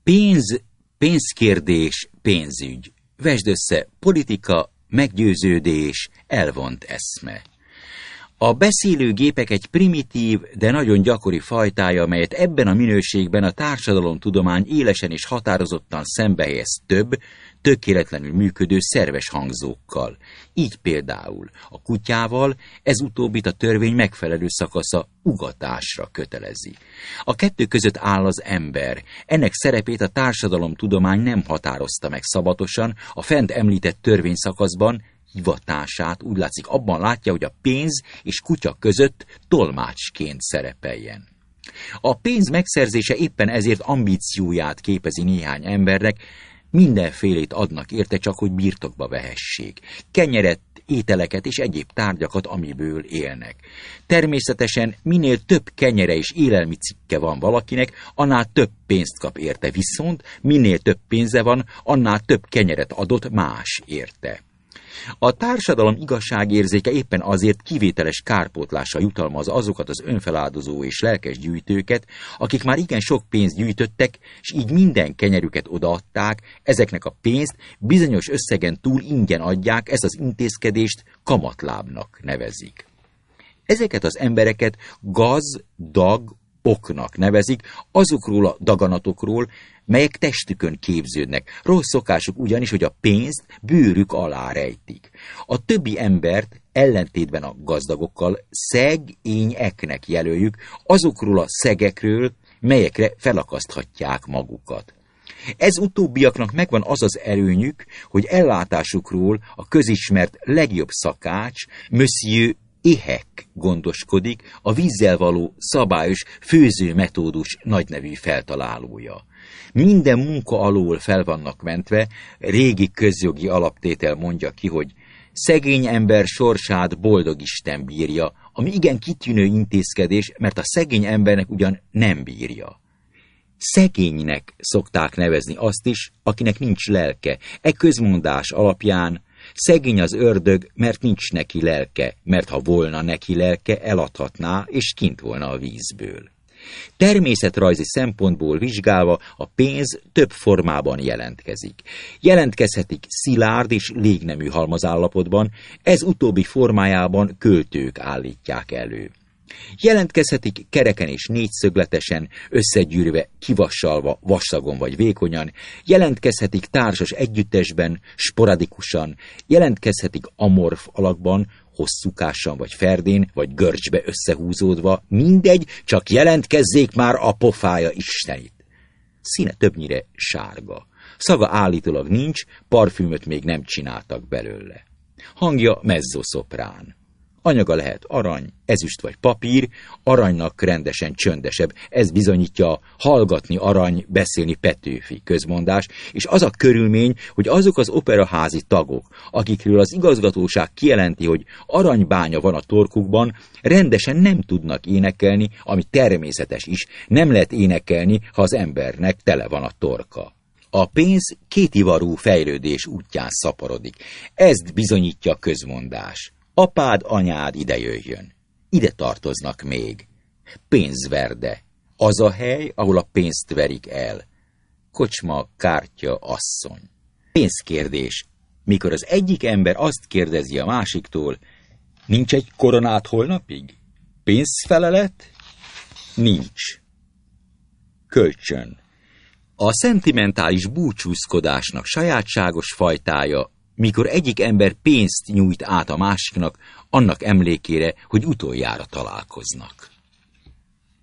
Pénz, pénzkérdés, pénzügy. Vesd össze politika, meggyőződés, elvont eszme. A beszélőgépek egy primitív, de nagyon gyakori fajtája, amelyet ebben a minőségben a társadalomtudomány élesen és határozottan szembehelyez több, tökéletlenül működő szerves hangzókkal. Így például a kutyával ez utóbbit a törvény megfelelő szakasza ugatásra kötelezi. A kettő között áll az ember. Ennek szerepét a társadalomtudomány nem határozta meg szabatosan, a fent említett törvényszakaszban hivatását úgy látszik abban látja, hogy a pénz és kutya között tolmácsként szerepeljen. A pénz megszerzése éppen ezért ambícióját képezi néhány embernek, mindenfélét adnak érte, csak hogy birtokba vehessék. Kenyeret, ételeket és egyéb tárgyakat, amiből élnek. Természetesen minél több kenyere és élelmi cikke van valakinek, annál több pénzt kap érte, viszont minél több pénze van, annál több kenyeret adott más érte. A társadalom igazságérzéke éppen azért kivételes kárpótlással jutalmaz azokat az önfeláldozó és lelkes gyűjtőket, akik már igen sok pénzt gyűjtöttek, és így minden kenyerüket odaadták, ezeknek a pénzt bizonyos összegen túl ingyen adják, ez az intézkedést kamatlábnak nevezik. Ezeket az embereket oknak nevezik, azokról a daganatokról, melyek testükön képződnek. Rossz szokásuk ugyanis, hogy a pénzt bőrük alá rejtik. A többi embert ellentétben a gazdagokkal szegényeknek jelöljük, azokról a szegekről, melyekre felakaszthatják magukat. Ez utóbbiaknak megvan az az előnyük, hogy ellátásukról a közismert legjobb szakács, Monsieur Éhek gondoskodik, a vízzel való szabályos főzőmetódus nagynevű feltalálója. Minden munka alól fel vannak mentve, régi közjogi alaptétel mondja ki, hogy szegény ember sorsát boldog Isten bírja, ami igen kitűnő intézkedés, mert a szegény embernek ugyan nem bírja. Szegénynek szokták nevezni azt is, akinek nincs lelke. E közmondás alapján szegény az ördög, mert nincs neki lelke, mert ha volna neki lelke, eladhatná, és kint volna a vízből. Természetrajzi szempontból vizsgálva a pénz több formában jelentkezik. Jelentkezhetik szilárd és légnemű halmazállapotban, ez utóbbi formájában költők állítják elő. Jelentkezhetik kereken és négyszögletesen, összegyűrve, kivassalva, vastagon vagy vékonyan, jelentkezhetik társas együttesben, sporadikusan, jelentkezhetik amorf alakban, hosszúkásan vagy ferdén, vagy görcsbe összehúzódva, mindegy, csak jelentkezzék már a pofája istenit. Színe többnyire sárga. Szaga állítólag nincs, parfümöt még nem csináltak belőle. Hangja mezzoszoprán. Anyaga lehet arany, ezüst vagy papír, aranynak rendesen csöndesebb. Ez bizonyítja a hallgatni arany, beszélni Petőfi közmondás, és az a körülmény, hogy azok az operaházi tagok, akikről az igazgatóság kijelenti, hogy aranybánya van a torkukban, rendesen nem tudnak énekelni, ami természetes is, nem lehet énekelni, ha az embernek tele van a torka. A pénz kétivarú fejlődés útján szaporodik. Ezt bizonyítja a közmondás. Apád, anyád ide jöjjön. Ide tartoznak még. Pénzverde. Az a hely, ahol a pénzt verik el. Kocsma, kártya, asszony. Pénzkérdés. Mikor az egyik ember azt kérdezi a másiktól, nincs egy koronát holnapig? Pénzfelelet? Nincs. Kölcsön. A szentimentális búcsúzkodásnak sajátságos fajtája, mikor egyik ember pénzt nyújt át a másiknak, annak emlékére, hogy utoljára találkoznak.